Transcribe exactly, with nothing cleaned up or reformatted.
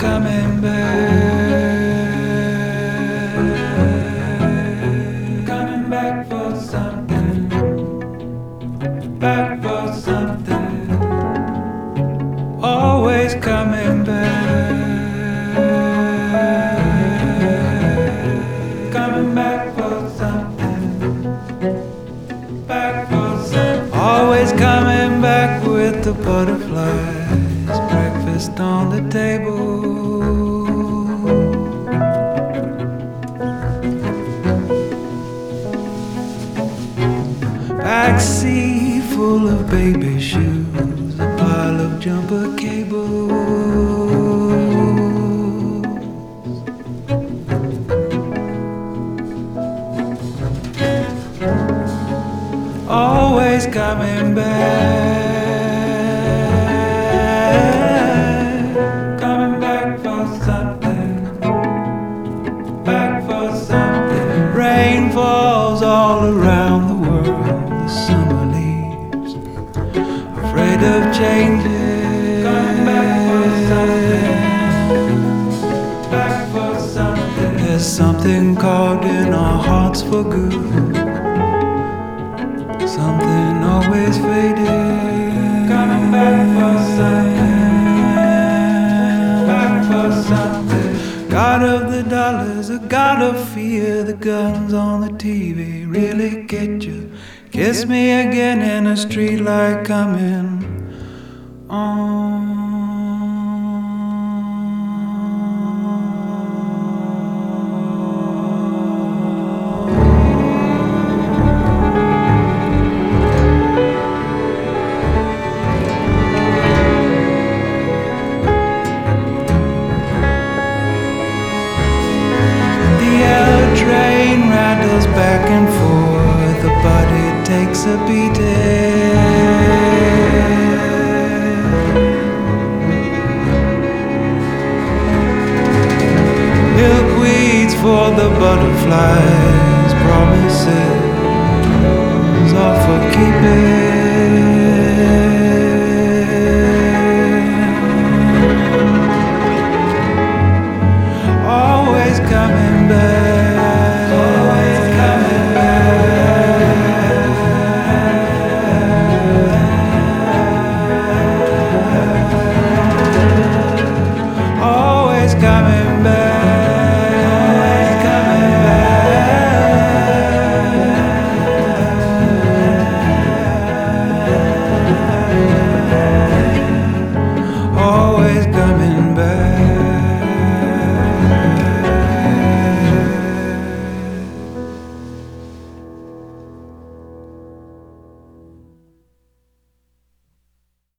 coming back, coming back for something, back for something, always coming back, coming back for something, back for something, always coming back with the butterflies, breakfast on the table. Backseat full of baby shoes, a pile of jumper cables, always coming back, coming back for something, back for something. Rain falls all around the world, the summer leaves, afraid of changing. Coming back for something, back for something. There's something carved in our hearts for good, something always fading. Coming back for something, back for something. God of the dollars, a god of fear. The guns on the T V really get you. Kiss me again in a street light coming on. Train rattles back and forth, the body takes a beating.